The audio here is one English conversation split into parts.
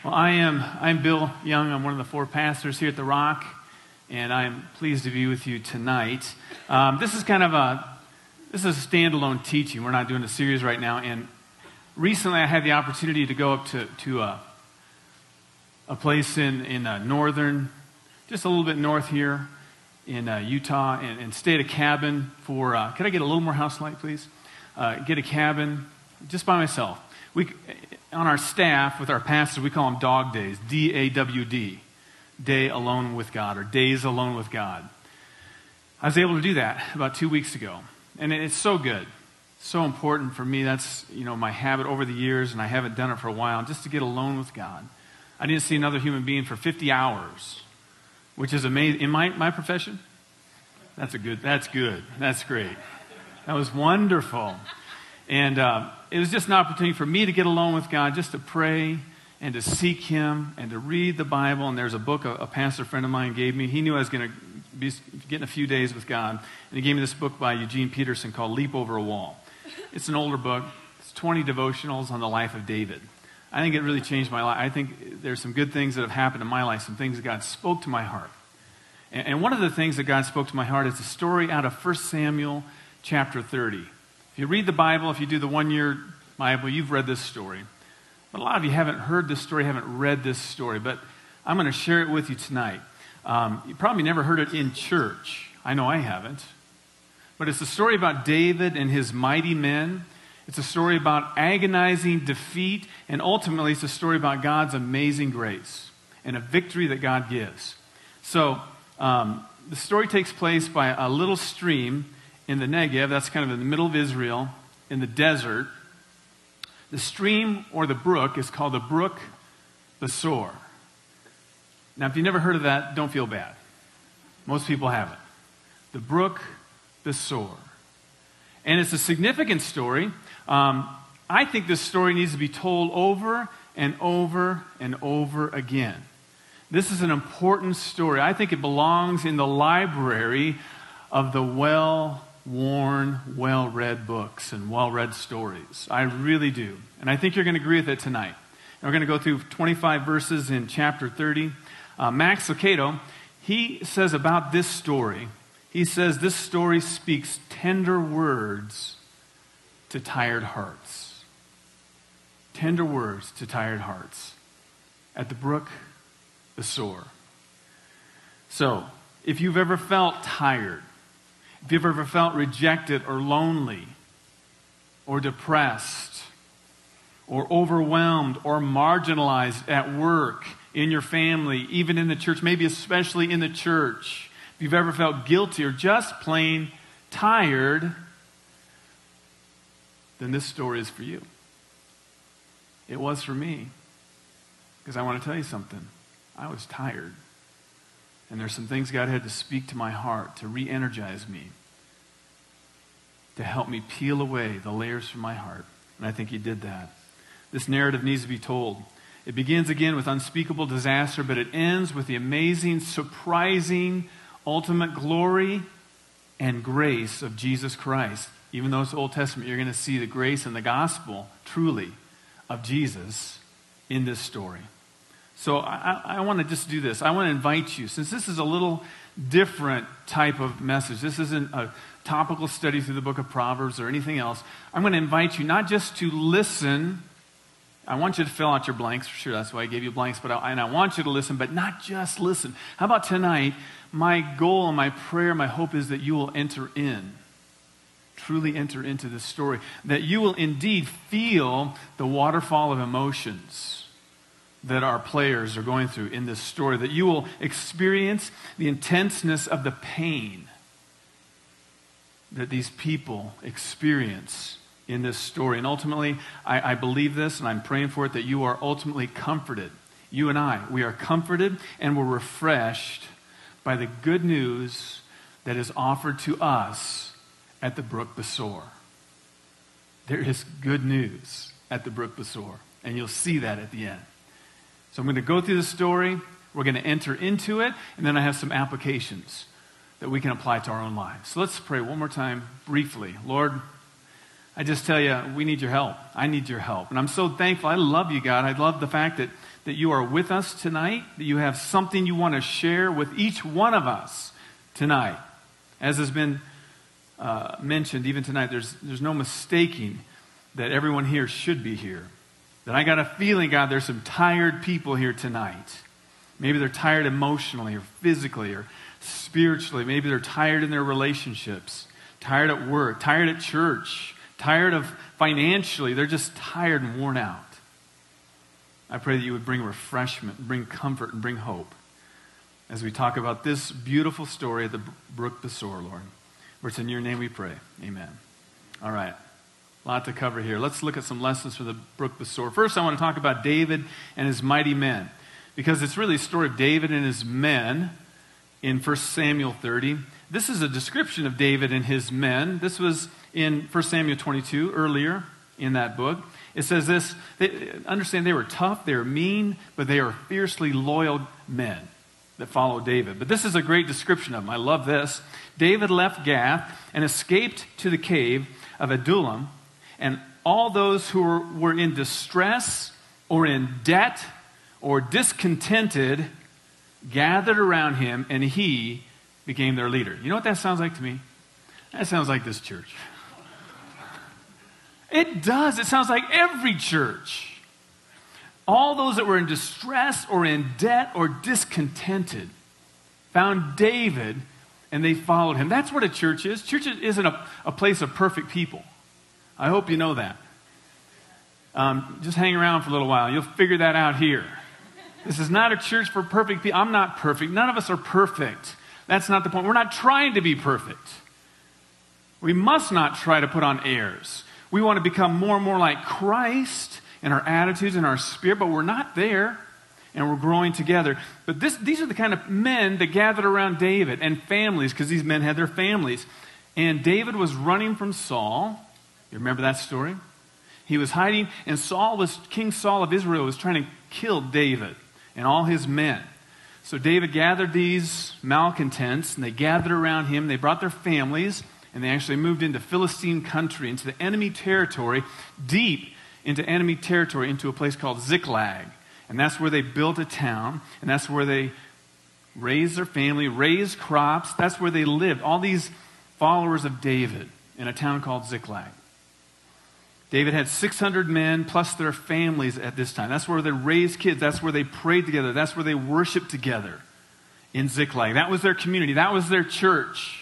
Well, I'm Bill Young. I'm one of the four pastors here at The Rock, and I'm pleased to be with you tonight. This is a standalone teaching. We're not doing a series right now, and recently I had the opportunity to go up to a place in northern, just a little bit north here in Utah, and stay at a cabin for, could I get a little more house light, please? Get a cabin just by myself. On our staff, with our pastors, we call them dog days, D-A-W-D, day alone with God, or days alone with God. I was able to do that about 2 weeks ago, and it's so good, so important for me. That's, my habit over the years, and I haven't done it for a while, just to get alone with God. I didn't see another human being for 50 hours, which is amazing. In my profession, that's good, that's great. That was wonderful. And it was just an opportunity for me to get alone with God, just to pray and to seek Him and to read the Bible. And there's a book a pastor friend of mine gave me. He knew I was going to be getting a few days with God. And he gave me this book by Eugene Peterson called Leap Over a Wall. It's an older book. It's 20 devotionals on the life of David. I think it really changed my life. I think there's some good things that have happened in my life, some things that God spoke to my heart. And one of the things that God spoke to my heart is a story out of 1 Samuel chapter 30. If you read the Bible, if you do the one-year Bible, you've read this story. But a lot of you haven't heard this story, haven't read this story. But I'm going to share it with you tonight. You probably never heard it in church. I know I haven't. But it's a story about David and his mighty men. It's a story about agonizing defeat. And ultimately, it's a story about God's amazing grace and a victory that God gives. So, the story takes place by a little stream in the Negev. That's kind of in the middle of Israel, in the desert. The stream or the brook is called the Brook Besor. Now, if you've never heard of that, don't feel bad. Most people haven't. The Brook Besor. And it's a significant story. I think this story needs to be told over and over and over again. This is an important story. I think it belongs in the library of the well-worn, well-read books and well-read stories. I really do. And I think you're going to agree with it tonight. And we're going to go through 25 verses in chapter 30. Max Lucado, he says about this story, he says this story speaks tender words to tired hearts. Tender words to tired hearts. At the Brook Besor. So, if you've ever felt tired, if you've ever felt rejected or lonely or depressed or overwhelmed or marginalized at work, in your family, even in the church, maybe especially in the church, if you've ever felt guilty or just plain tired, then this story is for you. It was for me. Because I want to tell you something. I was tired. And there's some things God had to speak to my heart to re-energize me, to help me peel away the layers from my heart. And I think He did that. This narrative needs to be told. It begins again with unspeakable disaster, but it ends with the amazing, surprising, ultimate glory and grace of Jesus Christ. Even though it's Old Testament, you're going to see the grace and the gospel, truly, of Jesus in this story. So I want to just do this. I want to invite you, since this is a little different type of message. This isn't a topical study through the book of Proverbs or anything else. I'm going to invite you not just to listen. I want you to fill out your blanks, for sure. That's why I gave you blanks. And I want you to listen, but not just listen. How about tonight, my goal and my prayer, my hope is that you will enter in. Truly enter into this story. That you will indeed feel the waterfall of emotions that our players are going through in this story. That you will experience the intenseness of the pain that these people experience in this story. And ultimately, I believe this, and I'm praying for it, that you are ultimately comforted. You and I, we are comforted and we're refreshed by the good news that is offered to us at the Brook Besor. There is good news at the Brook Besor, and you'll see that at the end. So I'm going to go through the story, we're going to enter into it, and then I have some applications that we can apply to our own lives. So let's pray one more time, briefly. Lord, I just tell you, we need your help. I need your help. And I'm so thankful. I love you, God. I love the fact that you are with us tonight, that you have something you want to share with each one of us tonight. As has been mentioned, even tonight, there's no mistaking that everyone here should be here. That I got a feeling, God, there's some tired people here tonight. Maybe they're tired emotionally or physically or spiritually. Maybe they're tired in their relationships, tired at work, tired at church, tired of financially. They're just tired and worn out. I pray that you would bring refreshment, bring comfort, and bring hope as we talk about this beautiful story of the Brook Besor, Lord. For it's in your name we pray. Amen. All right. A lot to cover here. Let's look at some lessons for the Brook Besor. First, I want to talk about David and his mighty men, because it's really a story of David and his men in 1 Samuel 30. This is a description of David and his men. This was in 1 Samuel 22, earlier in that book. It says this, understand they were tough, they were mean, but they are fiercely loyal men that followed David. But this is a great description of them. I love this. David left Gath and escaped to the cave of Adullam, and all those who were in distress or in debt or discontented gathered around him, and he became their leader. You know what that sounds like to me? That sounds like this church. It does. It sounds like every church. All those that were in distress or in debt or discontented found David and they followed him. That's what a church is. Church isn't a place of perfect people. I hope you know that. Just hang around for a little while. You'll figure that out here. This is not a church for perfect people. I'm not perfect. None of us are perfect. That's not the point. We're not trying to be perfect. We must not try to put on airs. We want to become more and more like Christ in our attitudes and our spirit, but we're not there, and we're growing together. But these are the kind of men that gathered around David, and families, because these men had their families. And David was running from Saul. You remember that story? He was hiding, and King Saul of Israel was trying to kill David and all his men. So David gathered these malcontents, and they gathered around him. They brought their families, and they actually moved into Philistine country, into the enemy territory, deep into enemy territory, into a place called Ziklag. And that's where they built a town, and that's where they raised their family, raised crops. That's where they lived. All these followers of David in a town called Ziklag. David had 600 men plus their families at this time. That's where they raised kids. That's where they prayed together. That's where they worshiped together in Ziklag. That was their community. That was their church.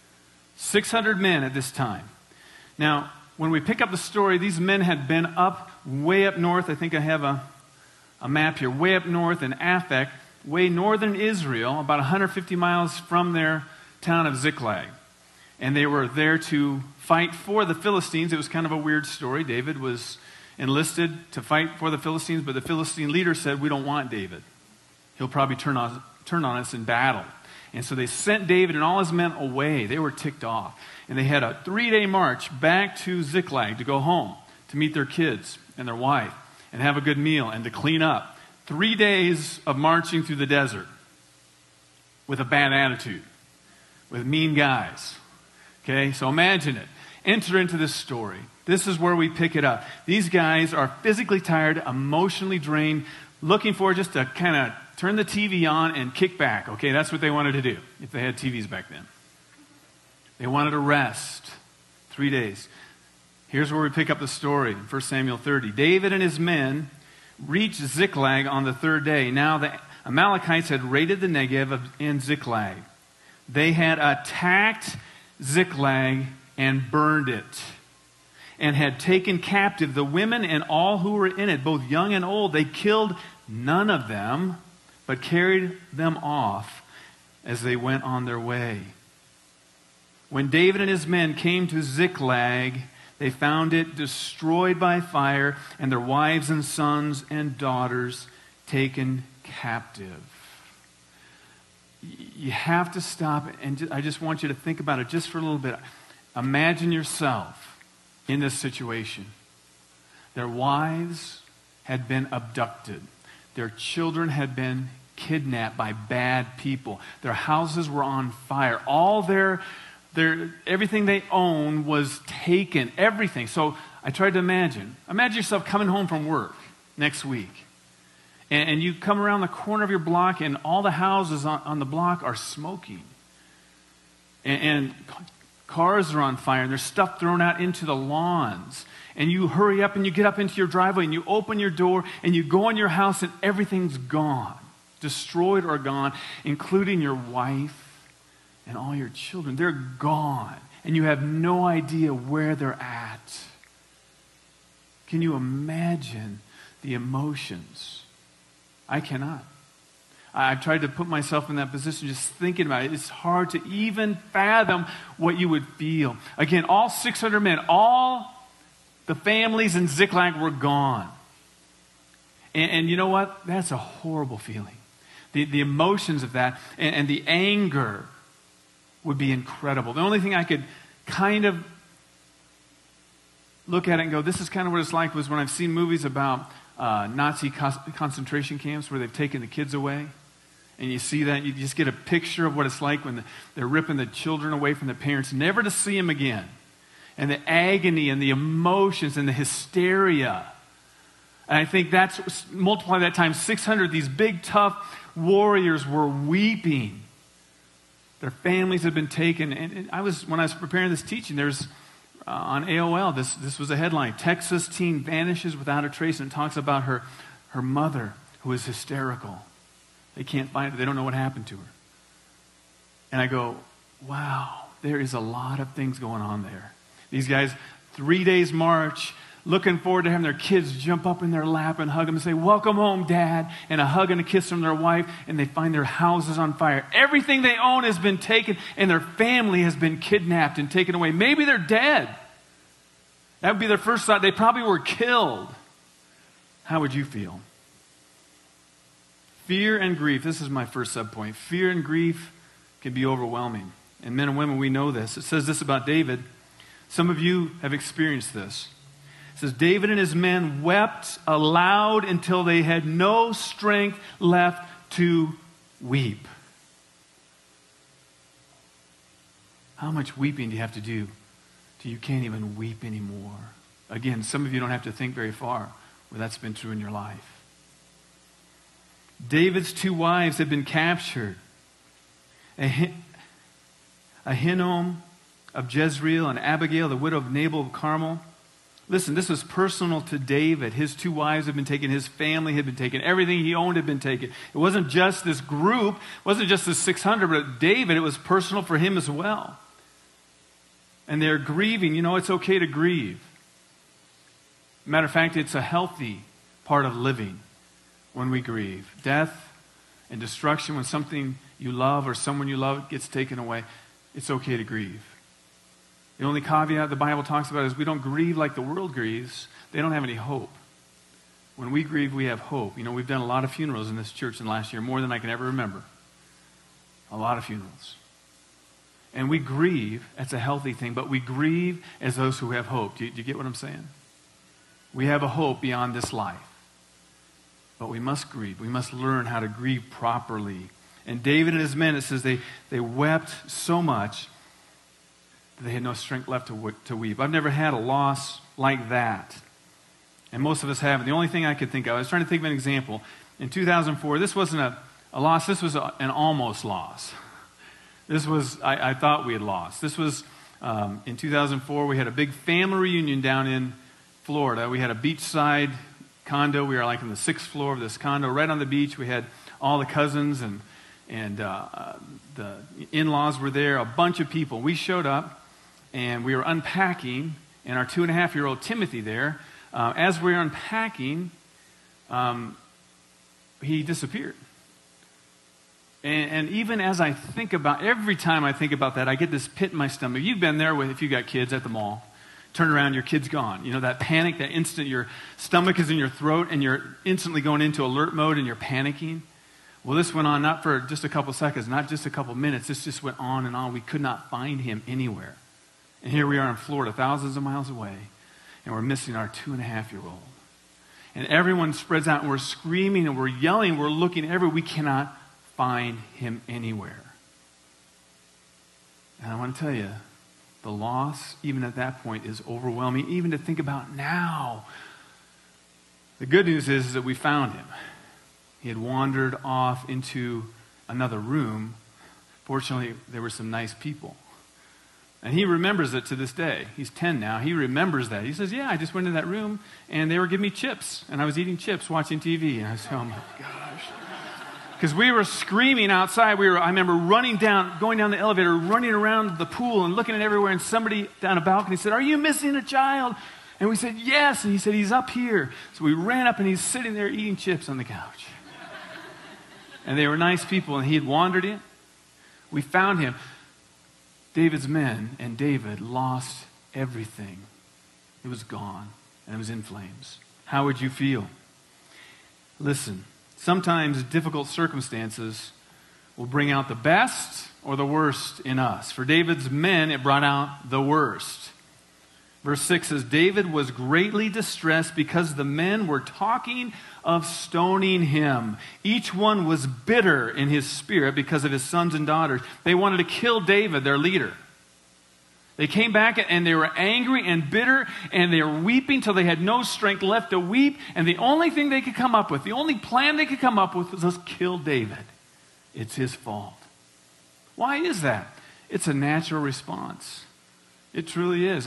600 men at this time. Now, when we pick up the story, these men had been way up north. I think I have a map here. Way up north in Aphek, way northern Israel, about 150 miles from their town of Ziklag. And they were there to fight for the Philistines. It was kind of a weird story. David was enlisted to fight for the Philistines, but the Philistine leader said, "We don't want David. He'll probably turn on us in battle." And so they sent David and all his men away. They were ticked off. And they had a 3-day march back to Ziklag to go home, to meet their kids and their wife, and have a good meal and to clean up. 3 days of marching through the desert with a bad attitude, with mean guys. Okay, so imagine it. Enter into this story. This is where we pick it up. These guys are physically tired, emotionally drained, looking for just to kind of turn the TV on and kick back. Okay, that's what they wanted to do if they had TVs back then. They wanted to rest. 3 days. Here's where we pick up the story in 1 Samuel 30. David and his men reached Ziklag on the 3rd day. Now the Amalekites had raided the Negev and Ziklag. They had attacked Ziklag and burned it, and had taken captive the women and all who were in it, both young and old. They killed none of them, but carried them off as they went on their way. When David and his men came to Ziklag, they found it destroyed by fire, and their wives and sons and daughters taken captive. You have to stop, and I just want you to think about it just for a little bit. Imagine yourself in this situation. Their wives had been abducted. Their children had been kidnapped by bad people. Their houses were on fire. All their Everything they own was taken, everything. So I tried to imagine yourself coming home from work next week. And you come around the corner of your block and all the houses on the block are smoking. And cars are on fire and there's stuff thrown out into the lawns. And you hurry up and you get up into your driveway and you open your door and you go in your house and everything's gone. Destroyed or gone, including your wife and all your children. They're gone. And you have no idea where they're at. Can you imagine the emotions? I cannot. I've tried to put myself in that position just thinking about it. It's hard to even fathom what you would feel. Again, all 600 men, all the families in Ziklag were gone. And you know what? That's a horrible feeling. The emotions of that and the anger would be incredible. The only thing I could kind of look at it and go, this is kind of what it's like, was when I've seen movies about Nazi concentration camps where they've taken the kids away. And you see that, you just get a picture of what it's like when they're ripping the children away from the parents, never to see them again. And the agony and the emotions and the hysteria. And I think multiply that times 600, these big, tough warriors were weeping. Their families had been taken. And when I was preparing this teaching, there's on AOL, this was a headline, Texas teen vanishes without a trace, and it talks about her mother who is hysterical. They can't find her. They don't know what happened to her. And I go, wow, there is a lot of things going on there. These guys, 3 days march, looking forward to having their kids jump up in their lap and hug them and say, welcome home, Dad, and a hug and a kiss from their wife, and they find their houses on fire. Everything they own has been taken, and their family has been kidnapped and taken away. Maybe they're dead. That would be their first thought. They probably were killed. How would you feel? Fear and grief. This is my first subpoint. Fear and grief can be overwhelming. And men and women, we know this. It says this about David. Some of you have experienced this. It says, David and his men wept aloud until they had no strength left to weep. How much weeping do you have to do till you can't even weep anymore? Again, some of you don't have to think very far where that's been true in your life. David's 2 wives had been captured. Ahinoam of Jezreel and Abigail, the widow of Nabal of Carmel. Listen, this was personal to David. His 2 wives had been taken. His family had been taken. Everything he owned had been taken. It wasn't just this group. It wasn't just the 600, but David, it was personal for him as well. And they're grieving. You know, it's okay to grieve. Matter of fact, it's a healthy part of living when we grieve. Death and destruction, when something you love or someone you love gets taken away, it's okay to grieve. The only caveat the Bible talks about is we don't grieve like the world grieves. They don't have any hope. When we grieve, we have hope. You know, we've done a lot of funerals in this church in the last year, more than I can ever remember. A lot of funerals. And we grieve, that's a healthy thing, but we grieve as those who have hope. Do you get what I'm saying? We have a hope beyond this life. But we must grieve. We must learn how to grieve properly. And David and his men, it says they wept so much that they had no strength left to weep. I've never had a loss like that. And most of us haven't. The only thing I could think of, I was trying to think of an example. In 2004, this wasn't a loss, this was an almost loss. This was, I thought we had lost. This was, in 2004, we had a big family reunion down in Florida. We had a beachside condo. We were like on the 6th floor of this condo, right on the beach. We had all the cousins and the in-laws were there, a bunch of people. We showed up, and we were unpacking, and our 2.5-year-old Timothy there, as we were unpacking, he disappeared. And even as I think about, every time I think about that, I get this pit in my stomach. You've been there if you got kids at the mall. Turn around, your kid's gone. You know, that panic, that instant your stomach is in your throat and you're instantly going into alert mode and you're panicking. Well, this went on not for just a couple seconds, not just a couple minutes. This just went on and on. We could not find him anywhere. And here we are in Florida, thousands of miles away, and we're missing our 2.5-year-old. And everyone spreads out and we're screaming and we're yelling, we're looking everywhere. We cannot find him anywhere. And I want to tell you, the loss, even at that point, is overwhelming, even to think about now. The good news is that we found him. He had wandered off into another room. Fortunately, there were some nice people. And he remembers it to this day. He's 10 now. He remembers that. He says, yeah, I just went into that room, and they were giving me chips. And I was eating chips, watching TV. And I said, oh, my gosh. Because we were screaming outside. I remember going down the elevator, running around the pool and looking at everywhere. And somebody down a balcony said, are you missing a child? And we said, yes. And he said, he's up here. So we ran up, and he's sitting there eating chips on the couch. And they were nice people, and he had wandered in. We found him. David's men and David lost everything. It was gone, and it was in flames. How would you feel? Listen, sometimes difficult circumstances will bring out the best or the worst in us. For David's men, it brought out the worst. Verse 6 says, David was greatly distressed because the men were talking of stoning him. Each one was bitter in his spirit because of his sons and daughters. They wanted to kill David, their leader. They came back and they were angry and bitter, and they were weeping till they had no strength left to weep. And the only thing they could come up with, the only plan they could come up with was, let's kill David. It's his fault. Why is that? It's a natural response. It truly is.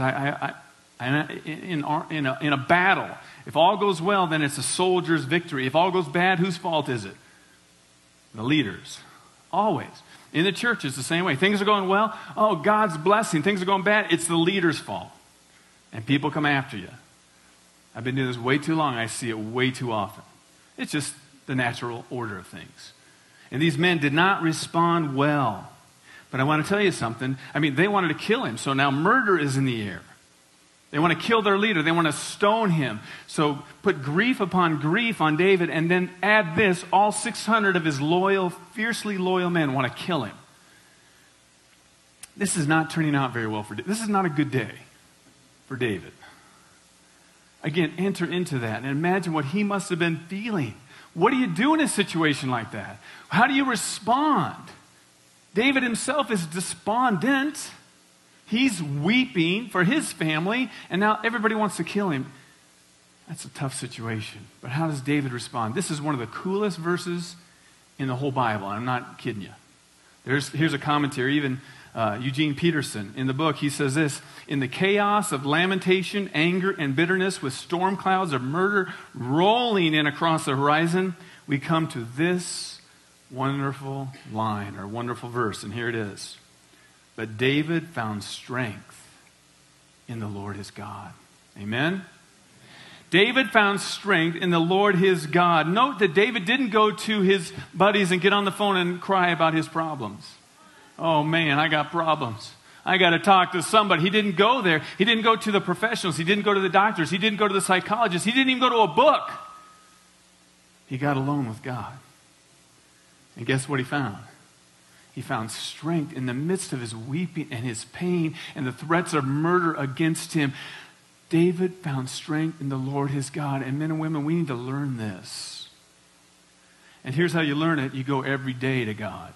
In a battle, if all goes well, then it's a soldier's victory. If all goes bad, whose fault is it? The leaders. Always. In the church, it's the same way. Things are going well. Oh, God's blessing. Things are going bad. It's the leader's fault. And people come after you. I've been doing this way too long. I see it way too often. It's just the natural order of things. And these men did not respond well. But I want to tell you something. They wanted to kill him. So now murder is in the air. They want to kill their leader. They want to stone him. So put grief upon grief on David, and then add this. All 600 of his loyal, fiercely loyal men want to kill him. This is not turning out very well for David. This is not a good day for David. Again, enter into that and imagine what he must have been feeling. What do you do in a situation like that? How do you respond? David himself is despondent. He's weeping for his family, and now everybody wants to kill him. That's a tough situation. But how does David respond? This is one of the coolest verses in the whole Bible. I'm not kidding you. Here's a commentary, even Eugene Peterson. In the book, he says this: in the chaos of lamentation, anger, and bitterness, with storm clouds of murder rolling in across the horizon, we come to this wonderful line, or wonderful verse, and here it is. But David found strength in the Lord his God. Amen? David found strength in the Lord his God. Note that David didn't go to his buddies and get on the phone and cry about his problems. Oh man, I got problems. I got to talk to somebody. He didn't go there. He didn't go to the professionals. He didn't go to the doctors. He didn't go to the psychologists. He didn't even go to a book. He got alone with God. And guess what he found? He found strength in the midst of his weeping and his pain and the threats of murder against him. David found strength in the Lord his God. And men and women, we need to learn this. And here's how you learn it. You go every day to God.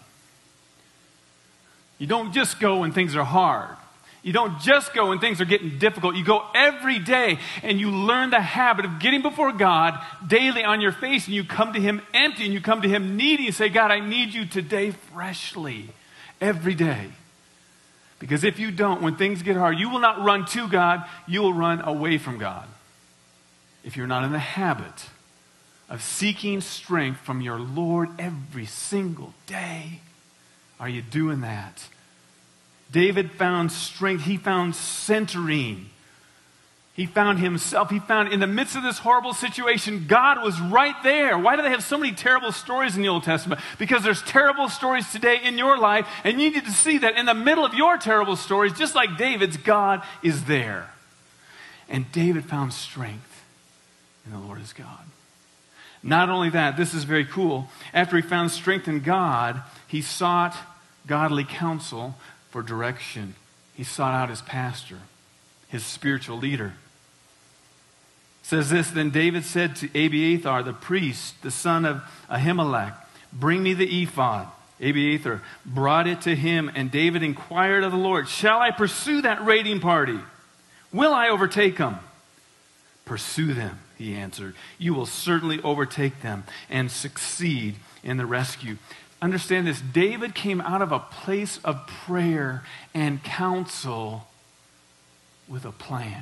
You don't just go when things are hard. You don't just go when things are getting difficult. You go every day and you learn the habit of getting before God daily on your face, and you come to him empty and you come to him needy and say, God, I need you today freshly, every day. Because if you don't, when things get hard, you will not run to God, you will run away from God. If you're not in the habit of seeking strength from your Lord every single day, are you doing that? David found strength. He found centering. He found himself. He found in the midst of this horrible situation, God was right there. Why do they have so many terrible stories in the Old Testament? Because there's terrible stories today in your life, and you need to see that in the middle of your terrible stories, just like David's, God is there. And David found strength in the Lord his God. Not only that, this is very cool. After he found strength in God, he sought godly counsel for direction. He sought out his pastor, his spiritual leader. It says this: then David said to Abiathar, the priest, the son of Ahimelech, bring me the ephod. Abiathar brought it to him, and David inquired of the Lord, shall I pursue that raiding party? Will I overtake them? Pursue them, he answered. You will certainly overtake them and succeed in the rescue. Understand this, David came out of a place of prayer and counsel with a plan.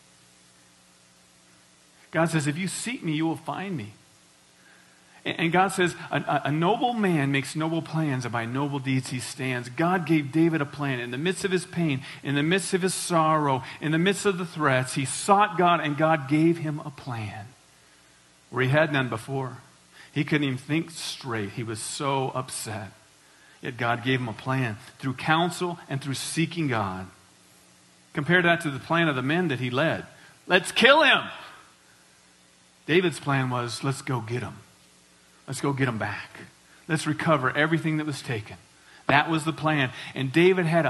God says, if you seek me, you will find me. And God says, a noble man makes noble plans, and by noble deeds he stands. God gave David a plan. In the midst of his pain, in the midst of his sorrow, in the midst of the threats, he sought God, and God gave him a plan where he had none before. He couldn't even think straight. He was so upset. Yet God gave him a plan through counsel and through seeking God. Compare that to the plan of the men that he led. Let's kill him. David's plan was, let's go get him. Let's go get him back. Let's recover everything that was taken. That was the plan. And David had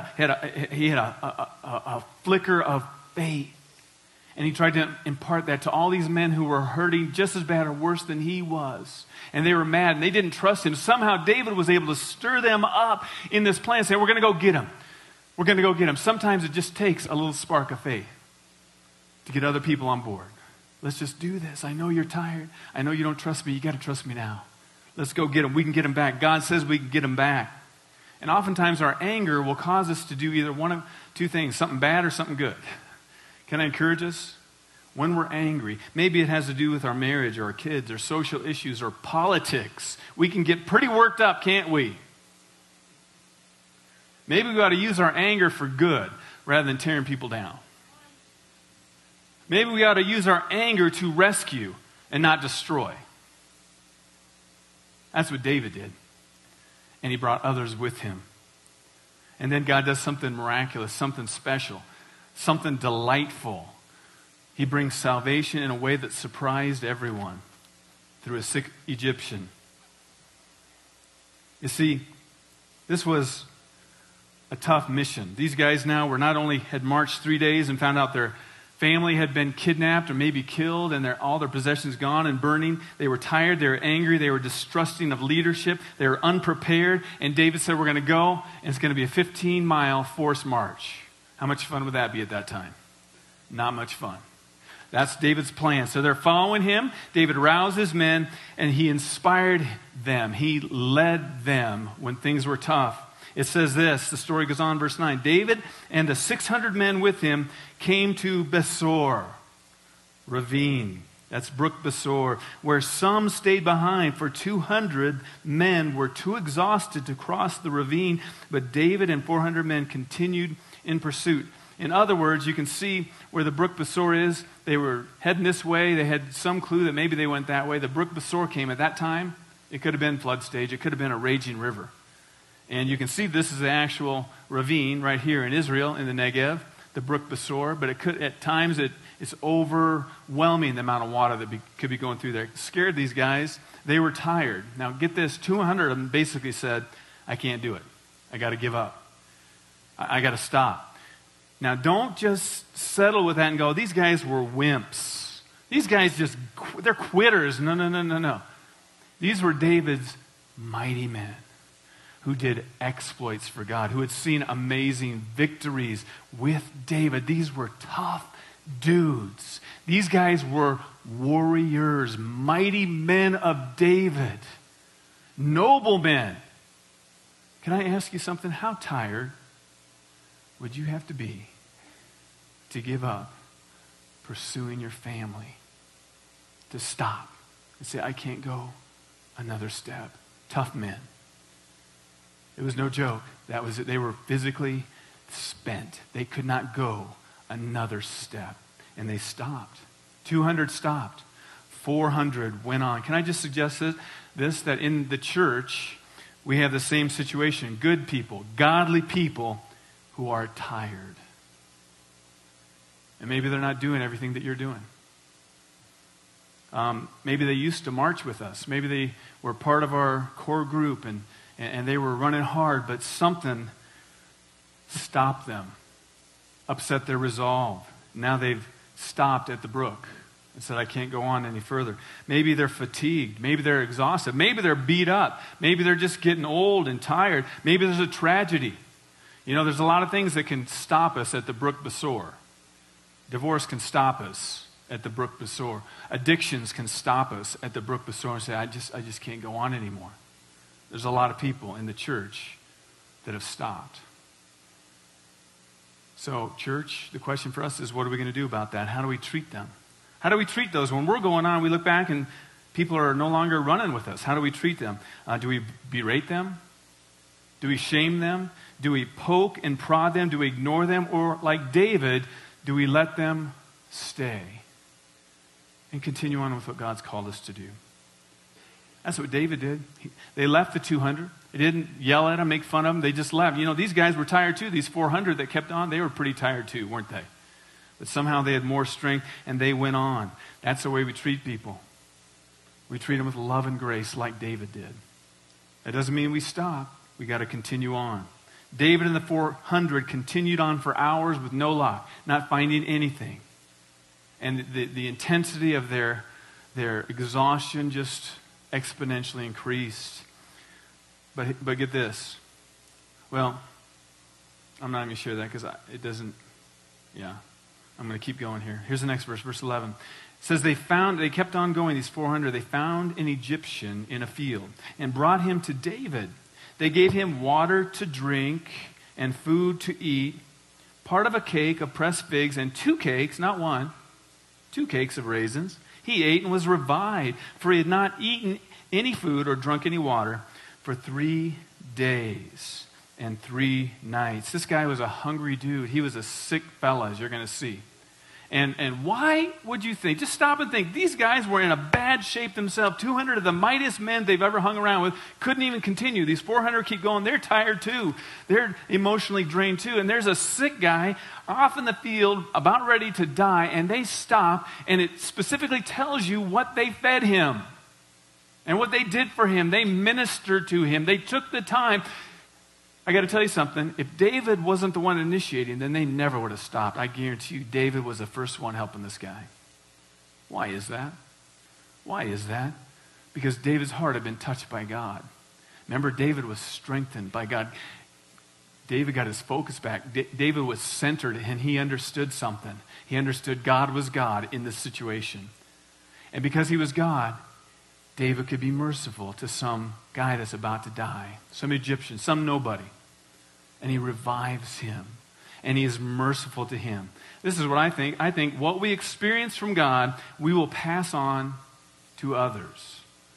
a flicker of faith. And he tried to impart that to all these men who were hurting just as bad or worse than he was. And they were mad and they didn't trust him. Somehow David was able to stir them up in this plan, saying, we're going to go get him. We're going to go get him. Sometimes it just takes a little spark of faith to get other people on board. Let's just do this. I know you're tired. I know you don't trust me. You got to trust me now. Let's go get him. We can get him back. God says we can get him back. And oftentimes our anger will cause us to do either one of two things, something bad or something good. Can I encourage us? When we're angry, maybe it has to do with our marriage or our kids or social issues or politics. We can get pretty worked up, can't we? Maybe we ought to use our anger for good rather than tearing people down. Maybe we ought to use our anger to rescue and not destroy. That's what David did. And he brought others with him. And then God does something miraculous, something special, something delightful. He brings salvation in a way that surprised everyone through a sick Egyptian. You see, this was a tough mission. These guys now were not only had marched 3 days and found out their family had been kidnapped or maybe killed and all their possessions gone and burning. They were tired. They were angry. They were distrusting of leadership. They were unprepared. And David said, we're going to go, and it's going to be a 15-mile forced march. How much fun would that be at that time? Not much fun. That's David's plan. So they're following him. David roused his men, and he inspired them. He led them when things were tough. It says this, the story goes on, verse 9. David and the 600 men with him came to Besor ravine. That's Brook Besor, where some stayed behind, for 200 men were too exhausted to cross the ravine, but David and 400 men continued in pursuit. In other words, you can see where the Brook Besor is. They were heading this way. They had some clue that maybe they went that way. The Brook Besor came at that time. It could have been flood stage. It could have been a raging river. And you can see this is the actual ravine right here in Israel, in the Negev, the Brook Besor. But it could, at times, it's overwhelming the amount of water that could be going through there. It scared these guys. They were tired. Now, get this. 200 of them basically said, I can't do it. I got to give up. I got to stop. Now, don't just settle with that and go, these guys were wimps. These guys they're quitters. No. These were David's mighty men who did exploits for God, who had seen amazing victories with David. These were tough dudes. These guys were warriors, mighty men of David, noble men. Can I ask you something? How tired would you have to be to give up pursuing your family, to stop and say, I can't go another step? Tough men. It was no joke. That was it. They were physically spent. They could not go another step. And they stopped. 200 stopped. 400 went on. Can I just suggest this, that in the church, we have the same situation. Good people, godly people who are tired. And maybe they're not doing everything that you're doing. Maybe they used to march with us. Maybe they were part of our core group and they were running hard, but something stopped them, upset their resolve. Now they've stopped at the brook. and said, I can't go on any further. Maybe they're fatigued. Maybe they're exhausted. Maybe they're beat up. Maybe they're just getting old and tired. Maybe there's a tragedy. You know, there's a lot of things that can stop us at the Brook Besor. Divorce can stop us at the Brook Besor. Addictions can stop us at the Brook Besor and say, I just can't go on anymore. There's a lot of people in the church that have stopped. So, church, the question for us is, what are we going to do about that? How do we treat them? How do we treat those? When we're going on, we look back and people are no longer running with us. How do we treat them? Do we berate them? Do we shame them? Do we poke and prod them? Do we ignore them? Or, like David, do we let them stay and continue on with what God's called us to do? That's what David did. They left the 200. They didn't yell at them, make fun of them. They just left. You know, these guys were tired too. These 400 that kept on, they were pretty tired too, weren't they? But somehow they had more strength and they went on. That's the way we treat people. We treat them with love and grace like David did. That doesn't mean we stop. We got to continue on. David and the 400 continued on for hours with no luck, not finding anything. And the intensity of their exhaustion just exponentially increased. But get this. Well, I'm not even going to share that because it doesn't, I'm going to keep going here. Here's the next verse, verse 11. It says they kept on going, these 400. They found an Egyptian in a field and brought him to David. They gave him water to drink and food to eat, part of a cake of pressed figs and 2 cakes, not one, 2 cakes of raisins. He ate and was revived, for he had not eaten any food or drunk any water for 3 days and 3 nights. This guy was a hungry dude. He was a sick fella, as you're going to see. And why would you think, just stop and think, these guys were in a bad shape themselves. 200 of the mightiest men they've ever hung around with couldn't even continue. These 400 keep going. They're tired too. They're emotionally drained too. And there's a sick guy off in the field about ready to die, and they stop, and it specifically tells you what they fed him and what they did for him. They ministered to him. They took the time. I got to tell you something. If David wasn't the one initiating, then they never would have stopped. I guarantee you, David was the first one helping this guy. Why is that? Why is that? Because David's heart had been touched by God. Remember, David was strengthened by God. David got his focus back. David was centered, and he understood something. He understood God was God in this situation. And because he was God, David could be merciful to some guy that's about to die, some Egyptian, some nobody. And he revives him. And he is merciful to him. This is what I think. I think what we experience from God, we will pass on to others.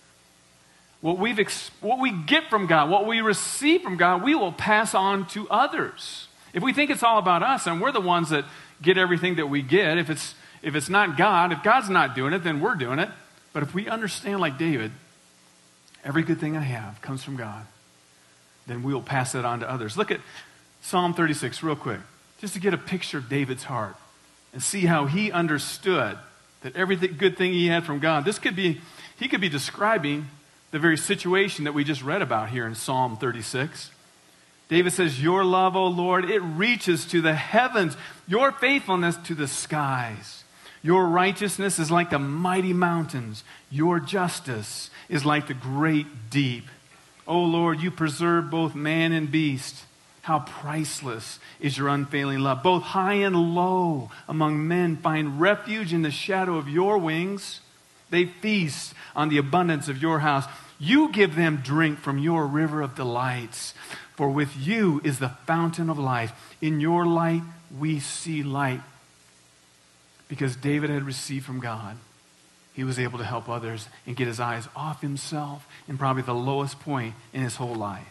What we get from God, what we receive from God, we will pass on to others. If we think it's all about us and we're the ones that get everything that we get, if it's not God, if God's not doing it, then we're doing it. But if we understand like David, every good thing I have comes from God, then we will pass that on to others. Look at Psalm 36 real quick, just to get a picture of David's heart and see how he understood that every good thing he had from God. He could be describing the very situation that we just read about here in Psalm 36. David says, your love, O Lord, it reaches to the heavens, your faithfulness to the skies. Your righteousness is like the mighty mountains. Your justice is like the great deep. O Lord, you preserve both man and beast. How priceless is your unfailing love. Both high and low among men find refuge in the shadow of your wings. They feast on the abundance of your house. You give them drink from your river of delights. For with you is the fountain of life. In your light we see light. Because David had received from God, he was able to help others and get his eyes off himself in probably the lowest point in his whole life.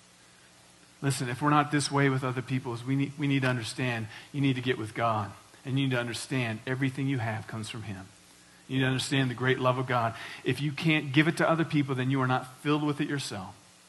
Listen, if we're not this way with other people, we need to understand you need to get with God. And you need to understand everything you have comes from him. You need to understand the great love of God. If you can't give it to other people, then you are not filled with it yourself.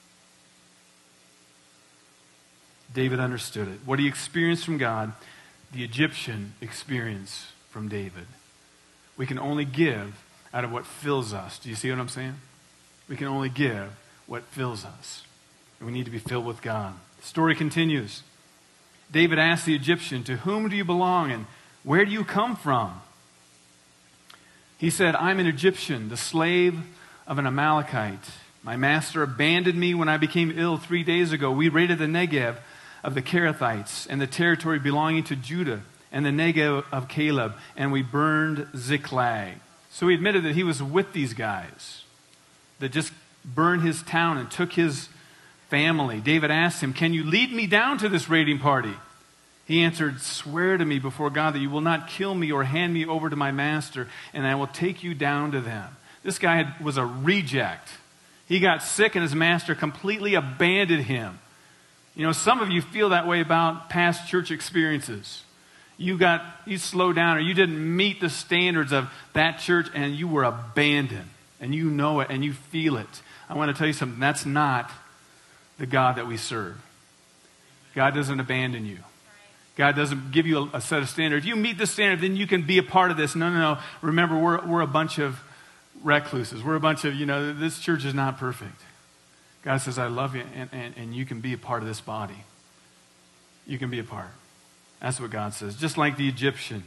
David understood it. What he experienced from God, the Egyptian experienced from David. We can only give out of what fills us. Do you see what I'm saying? We can only give what fills us. And we need to be filled with God. The story continues. David asked the Egyptian, to whom do you belong and where do you come from? He said, I'm an Egyptian, the slave of an Amalekite. My master abandoned me when I became ill 3 days ago. We raided the Negev of the Kerethites and the territory belonging to Judah and the Negev of Caleb, and we burned Ziklag. So he admitted that he was with these guys that just burned his town and took his family. David asked him, can you lead me down to this raiding party? He answered, swear to me before God that you will not kill me or hand me over to my master, and I will take you down to them. This guy was a reject. He got sick and his master completely abandoned him. You know, some of you feel that way about past church experiences. You slowed down, or you didn't meet the standards of that church and you were abandoned. And you know it and you feel it. I want to tell you something. That's not the God that we serve. God doesn't abandon you. God doesn't give you a set of standards. If you meet the standard, then you can be a part of this. No. Remember, we're a bunch of recluses. We're a bunch of, this church is not perfect. God says, I love you, and you can be a part of this body. You can be a part. That's what God says. Just like the Egyptian.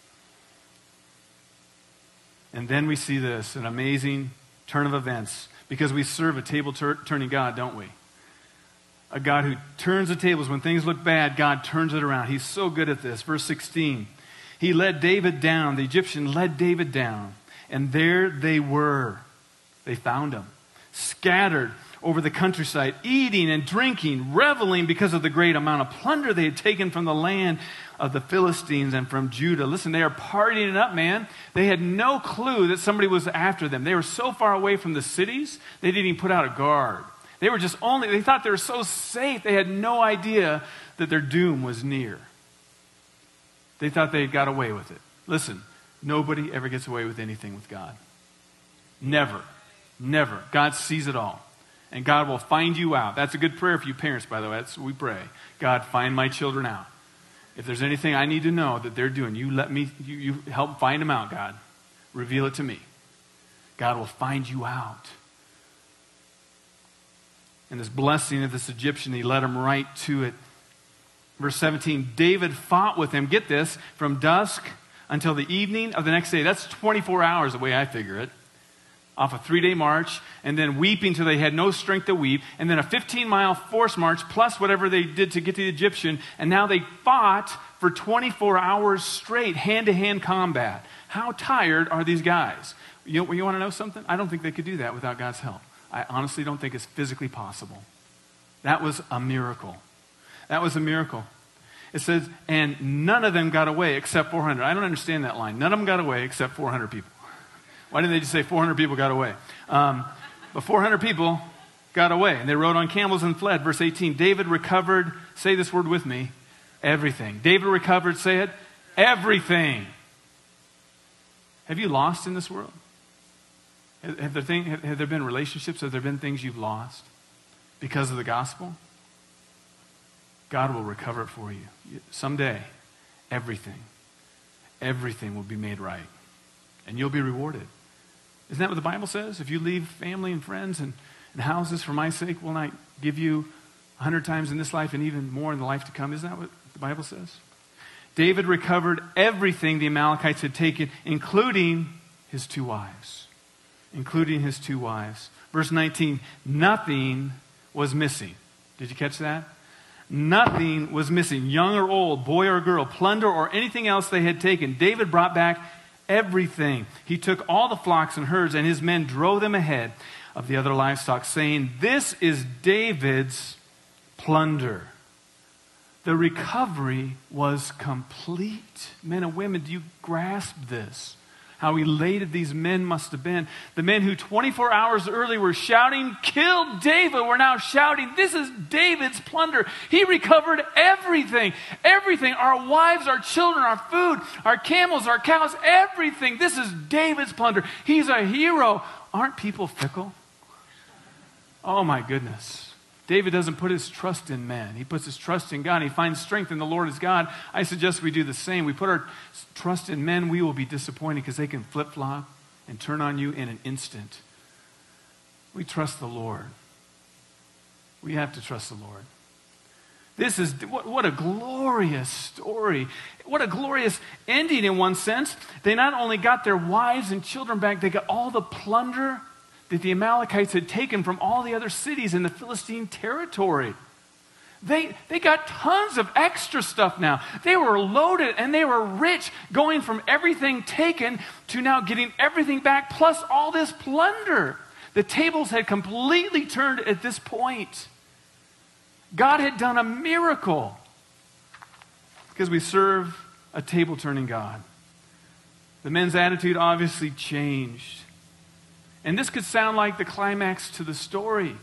And then we see this, an amazing turn of events, because we serve a table-turning God, don't we? A God who turns the tables. When things look bad, God turns it around. He's so good at this. Verse 16, he led David down. The Egyptian led David down, and there they were. They found him, scattered over the countryside, eating and drinking, reveling because of the great amount of plunder they had taken from the land of the Philistines and from Judah. Listen, they are partying it up, man. They had no clue that somebody was after them. They were so far away from the cities, they didn't even put out a guard. They thought they were so safe, they had no idea that their doom was near. They thought they had got away with it. Listen, nobody ever gets away with anything with God. Never. Never. God sees it all. And God will find you out. That's a good prayer for you parents, by the way. That's what we pray. God, find my children out. If there's anything I need to know that they're doing, you help find them out, God. Reveal it to me. God will find you out. And this blessing of this Egyptian, he led him right to it. Verse 17, David fought with him, get this, from dusk until the evening of the next day. That's 24 hours the way I figure it. Off a 3-day march, and then weeping till they had no strength to weep, and then a 15-mile forced march, plus whatever they did to get to the Egyptian, and now they fought for 24 hours straight, hand-to-hand combat. How tired are these guys? You want to know something? I don't think they could do that without God's help. I honestly don't think it's physically possible. That was a miracle. That was a miracle. It says, and none of them got away except 400. I don't understand that line. None of them got away except 400 people. Why didn't they just say 400 people got away? But 400 people got away, and they rode on camels and fled. Verse 18, David recovered, say this word with me, everything. David recovered, say it, everything. Have you lost in this world? Have there been relationships? Have there been things you've lost because of the gospel? God will recover it for you. Someday, everything will be made right, and you'll be rewarded. Isn't that what the Bible says? If you leave family and friends and houses for my sake, will I give you 100 times in this life and even more in the life to come? Isn't that what the Bible says? David recovered everything the Amalekites had taken, including his 2 wives. Including his 2 wives. Verse 19, nothing was missing. Did you catch that? Nothing was missing. Young or old, boy or girl, plunder or anything else they had taken. David brought back everything. He took all the flocks and herds, and his men drove them ahead of the other livestock, saying, this is David's plunder. The recovery was complete. Men and women, do you grasp this? How elated these men must have been. The men who 24 hours earlier were shouting, kill David, were now shouting, this is David's plunder. He recovered everything. Everything. Our wives, our children, our food, our camels, our cows, everything. This is David's plunder. He's a hero. Aren't people fickle? Oh my goodness. David doesn't put his trust in man. He puts his trust in God. He finds strength in the Lord his God. I suggest we do the same. We put our trust in men, we will be disappointed because they can flip-flop and turn on you in an instant. We trust the Lord. We have to trust the Lord. This is, what a glorious story. What a glorious ending in one sense. They not only got their wives and children back, they got all the plunder that the Amalekites had taken from all the other cities in the Philistine territory. They got tons of extra stuff now. They were loaded and they were rich, going from everything taken to now getting everything back, plus all this plunder. The tables had completely turned at this point. God had done a miracle because we serve a table-turning God. The men's attitude obviously changed. And this could sound like the climax to the story,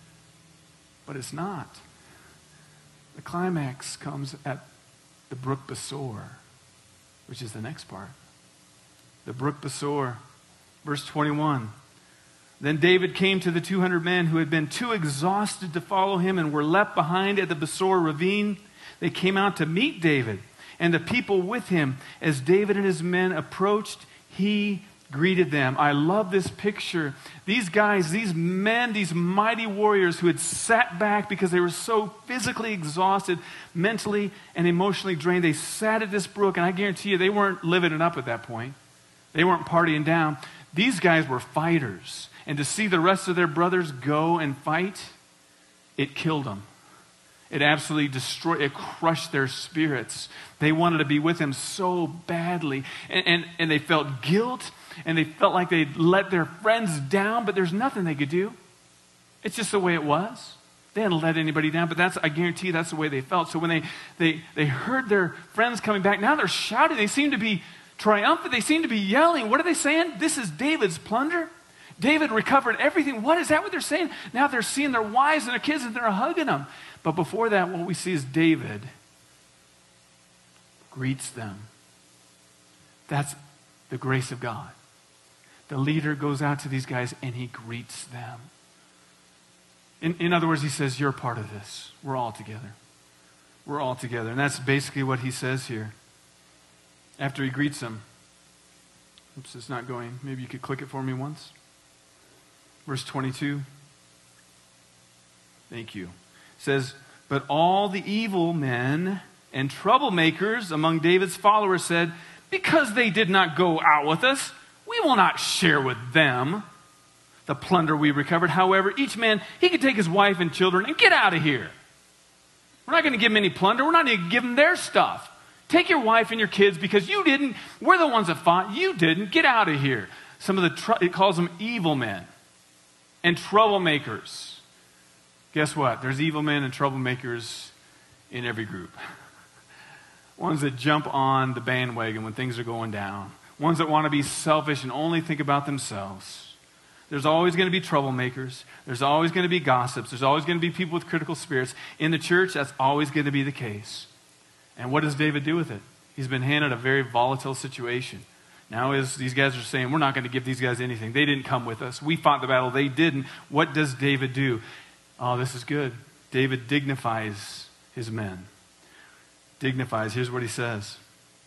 but it's not. The climax comes at the Brook Besor, which is the next part. The Brook Besor, verse 21. Then David came to the 200 men who had been too exhausted to follow him and were left behind at the Besor ravine. They came out to meet David and the people with him. As David and his men approached, he greeted them. I love this picture. These guys, these men, these mighty warriors who had sat back because they were so physically exhausted, mentally and emotionally drained. They sat at this brook, and I guarantee you they weren't living it up at that point. They weren't partying down. These guys were fighters. And to see the rest of their brothers go and fight, it killed them. It absolutely destroyed, it crushed their spirits. They wanted to be with him so badly. And they felt guilt, and they felt like they'd let their friends down, but there's nothing they could do. It's just the way it was. They hadn't let anybody down, but I guarantee that's the way they felt. So when they heard their friends coming back, now they're shouting. They seem to be triumphant. They seem to be yelling. What are they saying? This is David's plunder. David recovered everything. What is that what they're saying? Now they're seeing their wives and their kids and they're hugging them. But before that, what we see is David greets them. That's the grace of God. The leader goes out to these guys and he greets them. In other words, he says, you're a part of this. We're all together. We're all together. And that's basically what he says here. After he greets them. Oops, it's not going. Maybe you could click it for me once. Verse 22. Thank you. It says, but all the evil men and troublemakers among David's followers said, because they did not go out with us, we will not share with them the plunder we recovered. However, each man, he could take his wife and children and get out of here. We're not going to give them any plunder. We're not going to give them their stuff. Take your wife and your kids because you didn't. We're the ones that fought. You didn't. Get out of here. It calls them evil men and troublemakers. Guess what? There's evil men and troublemakers in every group. Ones that jump on the bandwagon when things are going down. Ones that want to be selfish and only think about themselves. There's always going to be troublemakers. There's always going to be gossips. There's always going to be people with critical spirits. In the church, that's always going to be the case. And what does David do with it? He's been handed a very volatile situation. Now as these guys are saying, we're not going to give these guys anything. They didn't come with us. We fought the battle. They didn't. What does David do? Oh, this is good. David dignifies his men. Dignifies. Here's what he says.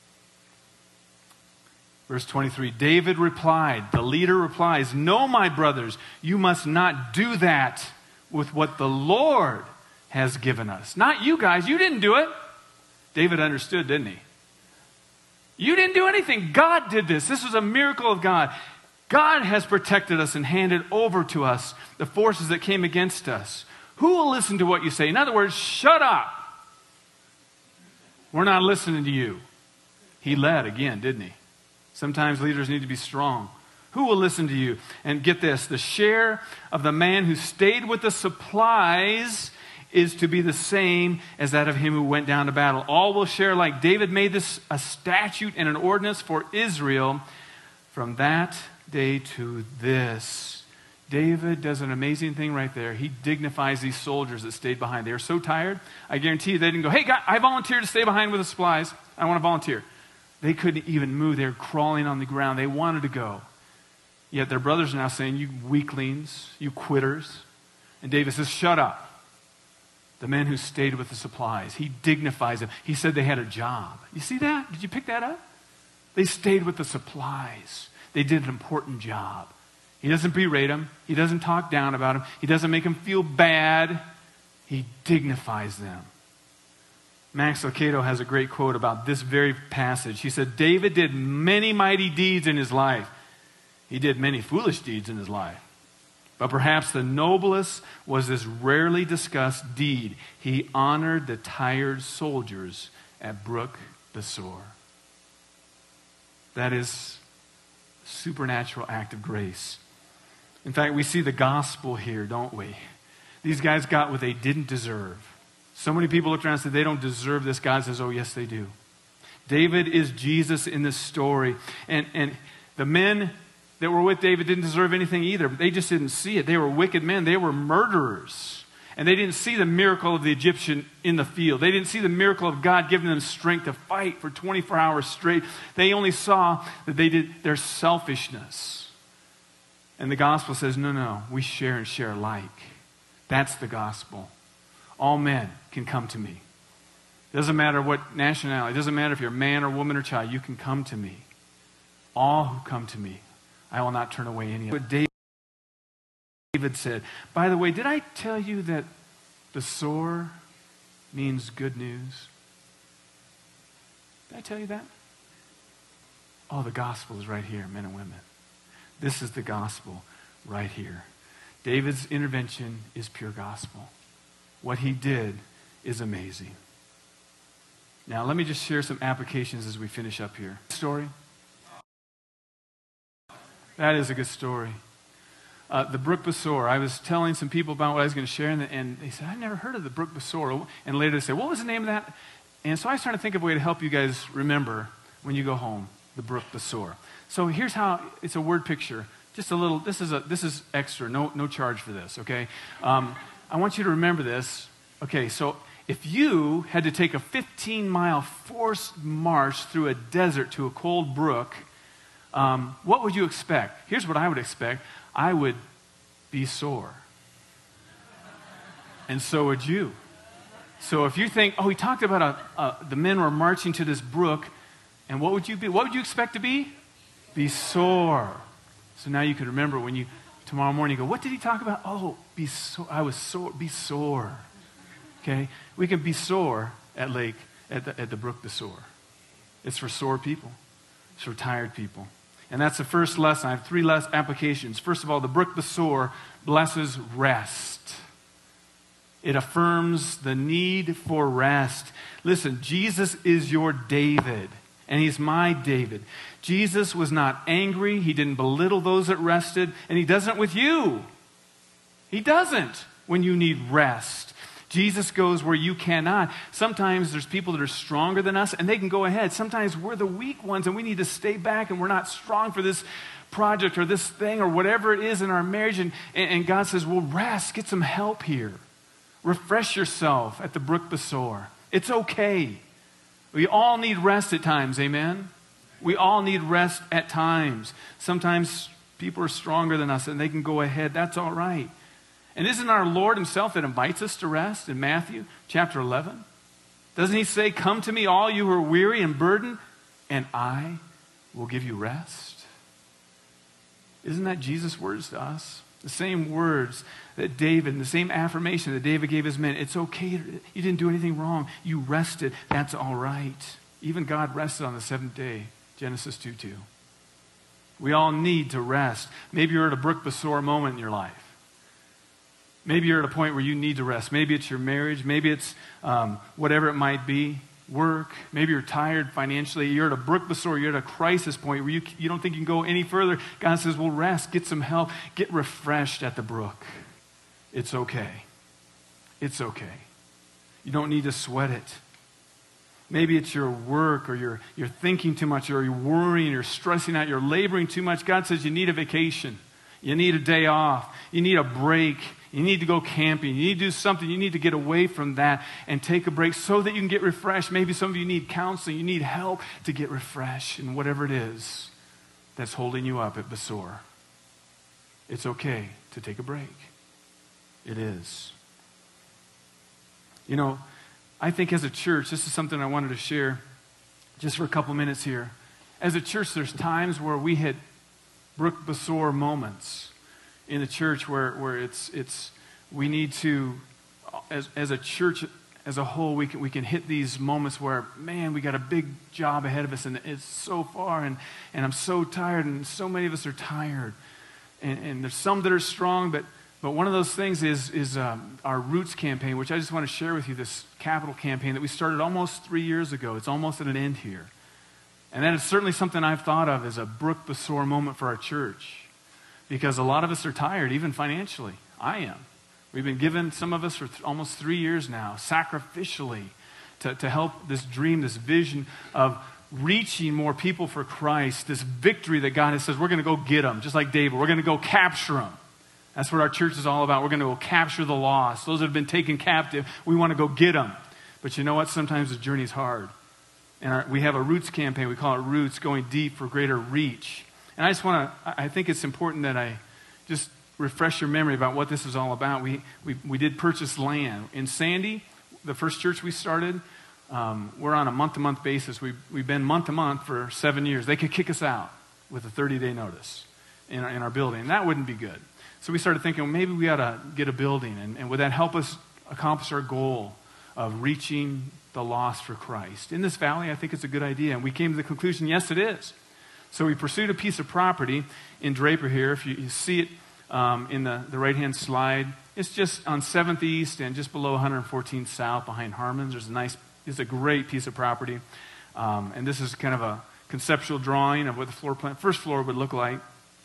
Verse 23, David replied, the leader replies, no, my brothers, you must not do that with what the Lord has given us. Not you guys. You didn't do it. David understood, didn't he? You didn't do anything. God did this. This was a miracle of God. God has protected us and handed over to us the forces that came against us. Who will listen to what you say? In other words, shut up. We're not listening to you. He led again, didn't he? Sometimes leaders need to be strong. Who will listen to you? And get this, the share of the man who stayed with the supplies is to be the same as that of him who went down to battle. All will share like David made this a statute and an ordinance for Israel from that day to this. David does an amazing thing right there. He dignifies these soldiers that stayed behind. They were so tired, I guarantee you they didn't go, hey, God, I volunteer to stay behind with the supplies. I want to volunteer. They couldn't even move. They were crawling on the ground. They wanted to go. Yet their brothers are now saying, you weaklings, you quitters. And David says, shut up. The men who stayed with the supplies. He dignifies them. He said they had a job. You see that? Did you pick that up? They stayed with the supplies. They did an important job. He doesn't berate them. He doesn't talk down about them. He doesn't make them feel bad. He dignifies them. Max Lucado has a great quote about this very passage. He said, David did many mighty deeds in his life. He did many foolish deeds in his life. But perhaps the noblest was this rarely discussed deed. He honored the tired soldiers at Brook Besor. That is a supernatural act of grace. In fact, we see the gospel here, don't we? These guys got what they didn't deserve. So many people looked around and said, they don't deserve this. God says, oh, yes, they do. David is Jesus in this story. And the men that were with David didn't deserve anything either. But they just didn't see it. They were wicked men. They were murderers. And they didn't see the miracle of the Egyptian in the field. They didn't see the miracle of God giving them strength to fight for 24 hours straight. They only saw that they did their selfishness. And the gospel says, no, we share and share alike. That's the gospel. All men can come to me. It doesn't matter what nationality. It doesn't matter if you're a man or woman or child. You can come to me. All who come to me, I will not turn away any of them. David said, by the way, did I tell you that Besor means good news? Did I tell you that? Oh, the gospel is right here, men and women. This is the gospel right here. David's intervention is pure gospel. What he did is amazing. Now, let me just share some applications as we finish up here. Story. That is a good story. The Brook Besor. I was telling some people about what I was going to share, and they said, I've never heard of the Brook Besor. And later they said, what was the name of that? And so I was trying to think of a way to help you guys remember when you go home, the Brook Besor. So here's how, it's a word picture. Just a little, this is extra, no charge for this, okay? I want you to remember this. Okay, so if you had to take a 15-mile forced march through a desert to a cold brook, what would you expect? Here's what I would expect. I would be sore. And so would you. So if you think, oh, he talked about the men were marching to this brook, and what would you be? What would you expect to be? Be sore. So now you can remember when you, tomorrow morning, you go, what did he talk about? Oh, be sore. I was sore. Be sore. Okay? We can be sore at the Brook Besor. It's for sore people. It's for tired people. And that's the first lesson. I have 3 applications. First of all, the Brook Besor blesses rest. It affirms the need for rest. Listen, Jesus is your David, and he's my David. Jesus was not angry. He didn't belittle those that rested, and he doesn't with you. He doesn't when you need rest. Jesus goes where you cannot. Sometimes there's people that are stronger than us, and they can go ahead. Sometimes we're the weak ones, and we need to stay back, and we're not strong for this project or this thing or whatever it is in our marriage. And God says, well, rest. Get some help here. Refresh yourself at the Brook Besor. It's okay. We all need rest at times, amen? We all need rest at times. Sometimes people are stronger than us, and they can go ahead. That's all right. And isn't our Lord himself that invites us to rest in Matthew chapter 11? Doesn't he say, come to me all you who are weary and burdened, and I will give you rest? Isn't that Jesus' words to us? The same words that David, the same affirmation that David gave his men. It's okay. You didn't do anything wrong. You rested. That's all right. Even God rested on the 7th day. Genesis 2:2. We all need to rest. Maybe you're at a Brook Besor moment in your life. Maybe you're at a point where you need to rest. Maybe it's your marriage. Maybe it's whatever it might be. Work. Maybe you're tired financially. You're at a Brook Besor. You're at a crisis point where you don't think you can go any further. God says, well, rest. Get some help. Get refreshed at the brook. It's okay. It's okay. You don't need to sweat it. Maybe it's your work, or you're thinking too much, or you're worrying, you're stressing out, you're laboring too much. God says you need a vacation. You need a day off. You need a break. You need to go camping. You need to do something. You need to get away from that and take a break so that you can get refreshed. Maybe some of you need counseling. You need help to get refreshed in whatever it is that's holding you up at Besor. It's okay to take a break. It is. You know, I think as a church, this is something I wanted to share just for a couple minutes here. As a church, there's times where we hit Brook Besor moments in the church where it's we need to, as a church, as a whole, we can hit these moments where, man, we got a big job ahead of us, and it's so far, and I'm so tired, and so many of us are tired. And there's some that are strong, but one of those things is our Roots campaign, which I just want to share with you, this capital campaign that we started almost 3 years ago. It's almost at an end here. And that is certainly something I've thought of as a Brook Besor moment for our church, because a lot of us are tired, even financially. I am. We've been given, some of us for almost 3 years now, sacrificially to help this dream, this vision of reaching more people for Christ, this victory that God has said, we're going to go get them, just like David. We're going to go capture them. That's what our church is all about. We're going to go capture the lost. Those that have been taken captive, we want to go get them. But you know what? Sometimes the journey is hard. And we have a Roots campaign. We call it Roots, going deep for greater reach. And I think it's important that I just refresh your memory about what this is all about. We did purchase land. In Sandy, the first church we started, we're on a month-to-month basis. We've been month-to-month for 7 years. They could kick us out with a 30-day notice in our building. That wouldn't be good. So we started thinking, well, maybe we ought to get a building. And would that help us accomplish our goal of reaching the lost for Christ? In this valley, I think it's a good idea. And we came to the conclusion, yes, it is. So we pursued a piece of property in Draper here. If you see it, in the right-hand slide, it's just on 7th East and just below 114th South behind Harmon's. It's a great piece of property. And this is kind of a conceptual drawing of what the first floor would look like.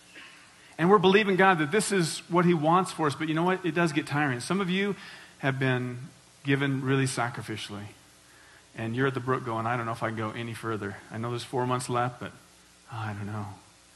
And we're believing God that this is what He wants for us. But you know what? It does get tiring. Some of you have been given really sacrificially. And you're at the Brook going, I don't know if I can go any further. I know there's 4 months left, but I don't know.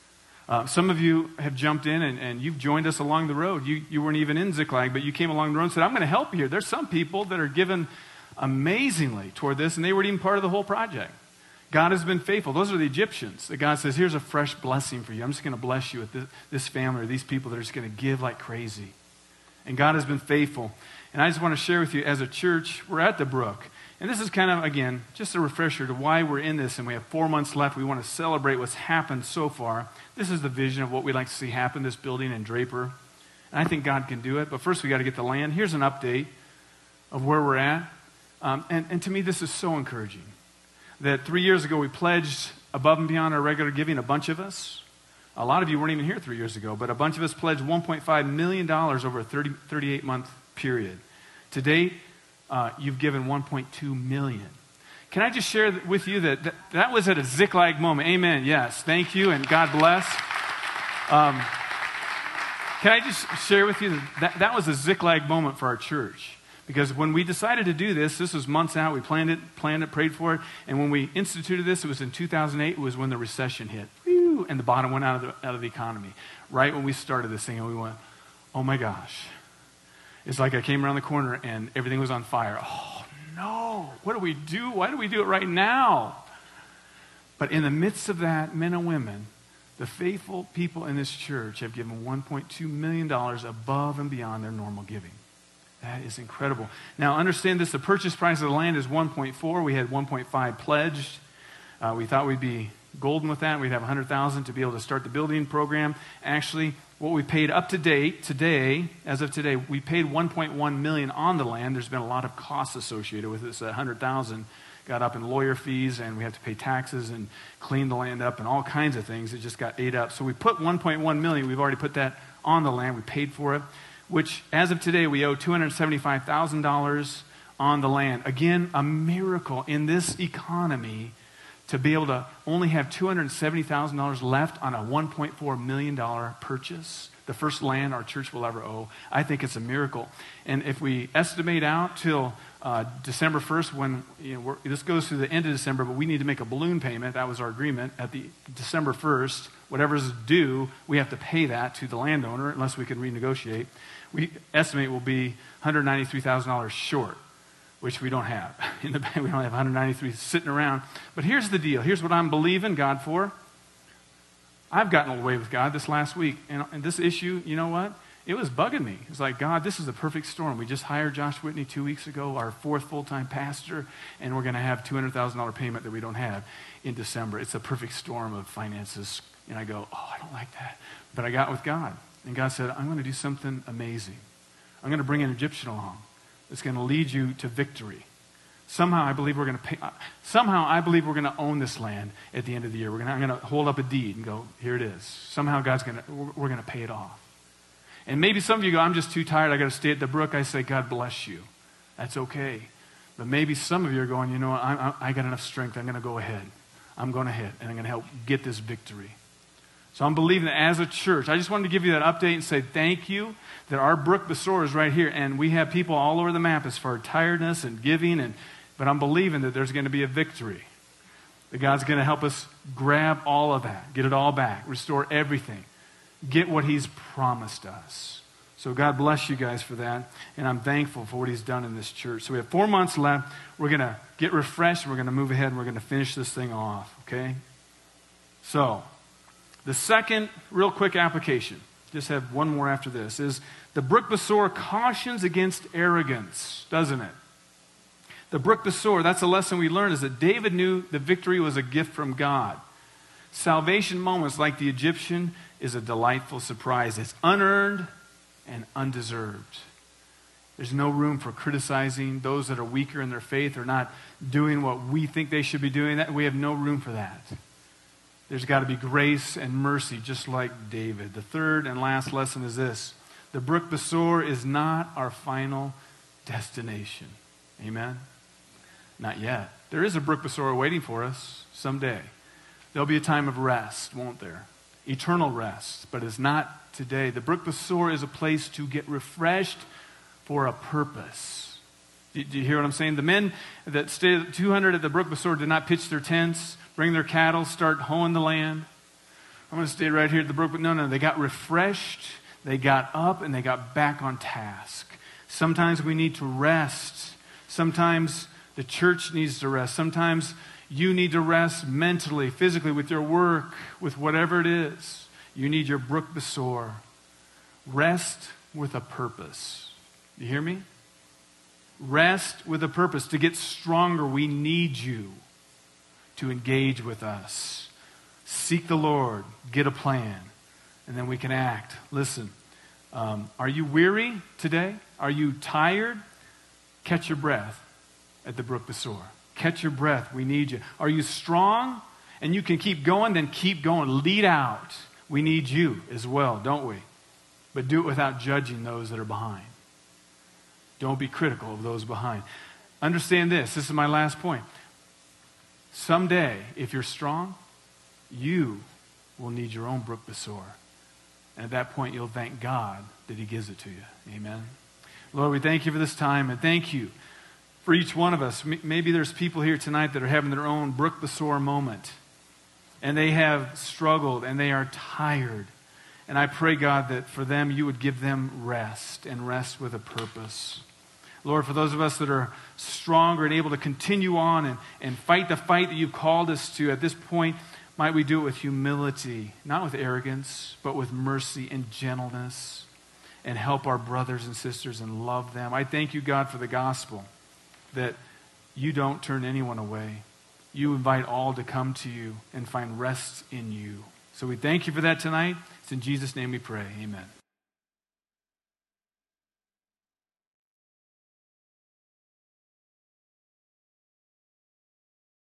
Some of you have jumped in and you've joined us along the road. You weren't even in Ziklag, but you came along the road and said, I'm going to help you here. There's some people that are given amazingly toward this, and they weren't even part of the whole project. God has been faithful. Those are the Egyptians that God says, here's a fresh blessing for you. I'm just going to bless you with this family or these people that are just going to give like crazy. And God has been faithful. And I just want to share with you, as a church, we're at the Brook. And this is kind of, again, just a refresher to why we're in this, and we have 4 months left. We want to celebrate what's happened so far. This is the vision of what we'd like to see happen, this building in Draper. And I think God can do it. But first, we got to get the land. Here's an update of where we're at. And to me, this is so encouraging. That 3 years ago, we pledged above and beyond our regular giving, a bunch of us. A lot of you weren't even here 3 years ago, but a bunch of us pledged $1.5 million over a 38-month period. To date, you've given $1.2 million. Can I just share with you that was at a Ziklag moment? Amen. Yes. Thank you, and God bless. Can I just share with you that was a Ziklag moment for our church? Because when we decided to do this was months out. We planned it, prayed for it. And when we instituted this, it was in 2008. It was when the recession hit. Whew, and the bottom went out of the economy. Right when we started this thing, and we went, oh my gosh. It's like I came around the corner and everything was on fire. Oh no, what do we do? Why do we do it right now? But in the midst of that, men and women, the faithful people in this church have given $1.2 million above and beyond their normal giving. That is incredible. Now understand this, the purchase price of the land is 1.4. We had 1.5 pledged. We thought we'd be golden with that. We'd have $100,000 to be able to start the building program. Actually, what we paid up to date today, as of today, we paid $1.1 million on the land. There's been a lot of costs associated with this. $100,000 got up in lawyer fees, and we have to pay taxes and clean the land up and all kinds of things. It just got ate up. So we put $1.1 million. We've already put that on the land. We paid for it, which as of today, we owe $275,000 on the land. Again, a miracle in this economy to be able to only have $270,000 left on a $1.4 million purchase, the first land our church will ever owe. I think it's a miracle. And if we estimate out till December 1st, when this goes through the end of December, but we need to make a balloon payment. That was our agreement. At the December 1st, whatever's due, we have to pay that to the landowner unless we can renegotiate. We estimate will be $193,000 short, which we don't have. In the bank, we don't have 193 sitting around. But here's the deal. Here's what I'm believing God for. I've gotten away with God this last week. And this issue, you know what? It was bugging me. It's like, God, this is a perfect storm. We just hired Josh Whitney 2 weeks ago, our 4th full-time pastor, and we're going to have $200,000 payment that we don't have in December. It's a perfect storm of finances. And I go, oh, I don't like that. But I got with God. And God said, I'm going to do something amazing. I'm going to bring an Egyptian along. It's going to lead you to victory. Somehow I believe we're going to pay. Somehow I believe we're going to own this land at the end of the year. I'm going to hold up a deed and go, here it is. Somehow we're going to pay it off. And maybe some of you go, I'm just too tired. I got to stay at the brook. I say, God bless you. That's okay. But maybe some of you are going, you know what, I got enough strength. I'm going to go ahead. I'm going ahead, and I'm going to help get this victory. So I'm believing that as a church, I just wanted to give you that update and say thank you that our Brook Besor is right here, and we have people all over the map as far as tiredness and giving, but I'm believing that there's going to be a victory. That God's going to help us grab all of that, get it all back, restore everything, get what He's promised us. So God bless you guys for that, and I'm thankful for what He's done in this church. So we have 4 months left. We're going to get refreshed, and we're going to move ahead, and we're going to finish this thing off, okay? So the second real quick application, just have one more after this, is the Brook Besor cautions against arrogance, doesn't it? The Brook Besor, that's a lesson we learned, is that David knew the victory was a gift from God. Salvation moments like the Egyptian is a delightful surprise. It's unearned and undeserved. There's no room for criticizing those that are weaker in their faith or not doing what we think they should be doing. We have no room for that. There's got to be grace and mercy, just like David. The third and last lesson is this. The Brook Besor is not our final destination. Amen? Not yet. There is a Brook Besor waiting for us someday. There'll be a time of rest, won't there? Eternal rest, but it's not today. The Brook Besor is a place to get refreshed for a purpose. Do you hear what I'm saying? The men that stayed 200 at the Brook Besor did not pitch their tents, bring their cattle, start hoeing the land. I'm going to stay right here at the brook. But no, they got refreshed, they got up, and they got back on task. Sometimes we need to rest. Sometimes the church needs to rest. Sometimes you need to rest mentally, physically, with your work, with whatever it is. You need your Brook Besor. Rest with a purpose. You hear me? Rest with a purpose. To get stronger, we need you to engage with us. Seek the Lord. Get a plan. And then we can act. Listen, are you weary today? Are you tired? Catch your breath at the Brook Besor. Catch your breath. We need you. Are you strong and you can keep going? Then keep going. Lead out. We need you as well, don't we? But do it without judging those that are behind. Don't be critical of those behind. Understand this. This is my last point. Someday, if you're strong, you will need your own Brook Besor. And at that point, you'll thank God that He gives it to you. Amen. Lord, we thank you for this time, and thank you for each one of us. Maybe there's people here tonight that are having their own Brook Besor moment, and they have struggled, and they are tired. And I pray, God, that for them, you would give them rest, and rest with a purpose. Lord, for those of us that are stronger and able to continue on and fight the fight that you've called us to at this point, might we do it with humility, not with arrogance, but with mercy and gentleness, and help our brothers and sisters and love them. I thank you, God, for the gospel, that you don't turn anyone away. You invite all to come to you and find rest in you. So we thank you for that tonight. It's in Jesus' name we pray. Amen.